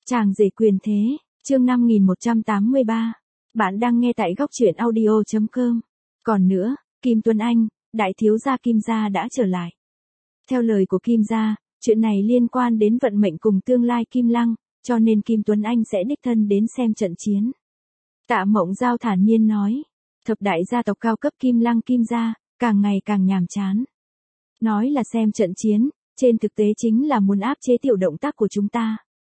Chàng rể quyền thế, chương 5183. Bạn đang nghe tại góc truyện audio.com. Còn nữa, Kim Tuấn Anh, đại thiếu gia Kim gia đã trở lại. Theo lời của Kim gia, chuyện này liên quan đến vận mệnh cùng tương lai Kim Lăng, cho nên Kim Tuấn Anh sẽ đích thân đến xem trận chiến. Tạ Mộng Giao thản nhiên nói, thập đại gia tộc cao cấp Kim Lăng Kim gia, càng ngày càng nhàm chán. Nói là xem trận chiến, trên thực tế chính là muốn áp chế tiểu động tác của chúng ta.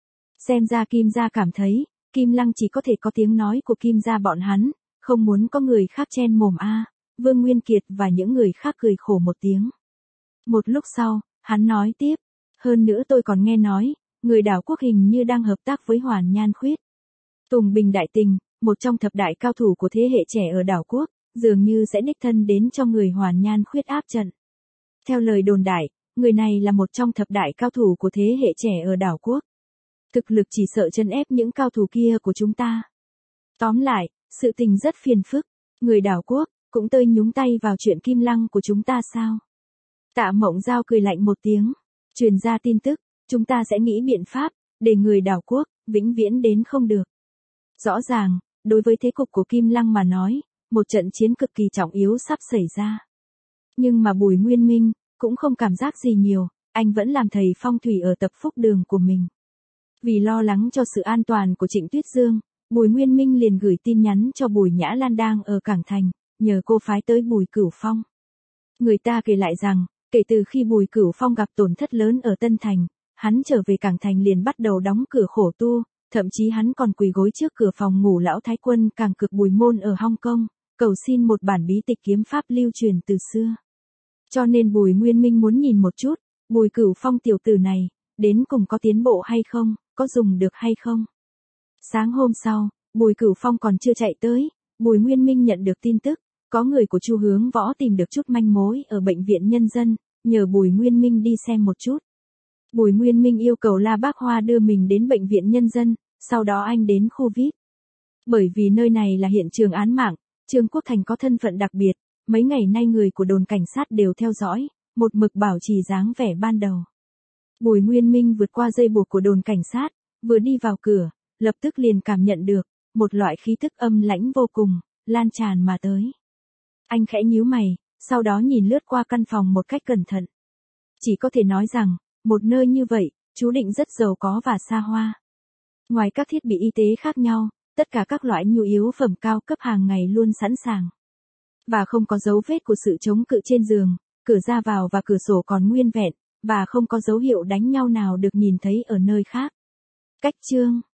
Xem ra Kim gia cảm thấy, Kim Lăng chỉ có thể có tiếng nói của Kim gia bọn hắn, không muốn có người khác chen mồm a. Vương Nguyên Kiệt và những người khác cười khổ một tiếng. Một lúc sau, hắn nói tiếp, hơn nữa tôi còn nghe nói, người đảo quốc hình như đang hợp tác với Hoàn Nhan Khuyết. Tùng Bình Đại Tình, một trong thập đại cao thủ của thế hệ trẻ ở đảo quốc, dường như sẽ đích thân đến cho người Hoàn Nhan Khuyết áp trận. Theo lời đồn đại, người này là một trong thập đại cao thủ của thế hệ trẻ ở đảo quốc. Thực lực chỉ sợ chân ép những cao thủ kia của chúng ta. Tóm lại, sự tình rất phiền phức, người đảo quốc cũng tơi nhúng tay vào chuyện Kim Lăng của chúng ta sao? Tạ Mộng Giao cười lạnh một tiếng, truyền ra tin tức, chúng ta sẽ nghĩ biện pháp, để người đảo quốc, vĩnh viễn đến không được. Rõ ràng, đối với thế cục của Kim Lăng mà nói, một trận chiến cực kỳ trọng yếu sắp xảy ra. Nhưng mà Bùi Nguyên Minh, cũng không cảm giác gì nhiều, anh vẫn làm thầy phong thủy ở tập phúc đường của mình. Vì lo lắng cho sự an toàn của Trịnh Tuyết Dương, Bùi Nguyên Minh liền gửi tin nhắn cho Bùi Nhã Lan đang ở Cảng Thành, nhờ cô phái tới Bùi Cửu Phong. Người ta kể lại rằng, kể từ khi Bùi Cửu Phong gặp tổn thất lớn ở Tân Thành, hắn trở về Cảng Thành liền bắt đầu đóng cửa khổ tu, thậm chí hắn còn quỳ gối trước cửa phòng ngủ lão thái quân Càng Cực Bùi Môn ở Hong Kong, cầu xin một bản bí tịch kiếm pháp lưu truyền từ xưa. Cho nên Bùi Nguyên Minh muốn nhìn một chút, Bùi Cửu Phong tiểu tử này, đến cùng có tiến bộ hay không, có dùng được hay không. Sáng hôm sau, Bùi Cửu Phong còn chưa chạy tới, Bùi Nguyên Minh nhận được tin tức, có người của Chu Hướng Võ tìm được chút manh mối ở bệnh viện nhân dân, nhờ Bùi Nguyên Minh đi xem một chút. Bùi Nguyên Minh yêu cầu La Bác Hoa đưa mình đến bệnh viện nhân dân, sau đó anh đến khu VIP. Bởi vì nơi này là hiện trường án mạng, Trương Quốc Thành có thân phận đặc biệt, mấy ngày nay người của đồn cảnh sát đều theo dõi, một mực bảo trì dáng vẻ ban đầu. Bùi Nguyên Minh vượt qua dây buộc của đồn cảnh sát, vừa đi vào cửa, lập tức liền cảm nhận được, một loại khí thức âm lãnh vô cùng, lan tràn mà tới. Anh khẽ nhíu mày, sau đó nhìn lướt qua căn phòng một cách cẩn thận. Chỉ có thể nói rằng, một nơi như vậy, chú định rất giàu có và xa hoa. Ngoài các thiết bị y tế khác nhau, tất cả các loại nhu yếu phẩm cao cấp hàng ngày luôn sẵn sàng. Và không có dấu vết của sự chống cự trên giường, cửa ra vào và cửa sổ còn nguyên vẹn, và không có dấu hiệu đánh nhau nào được nhìn thấy ở nơi khác. Cách chương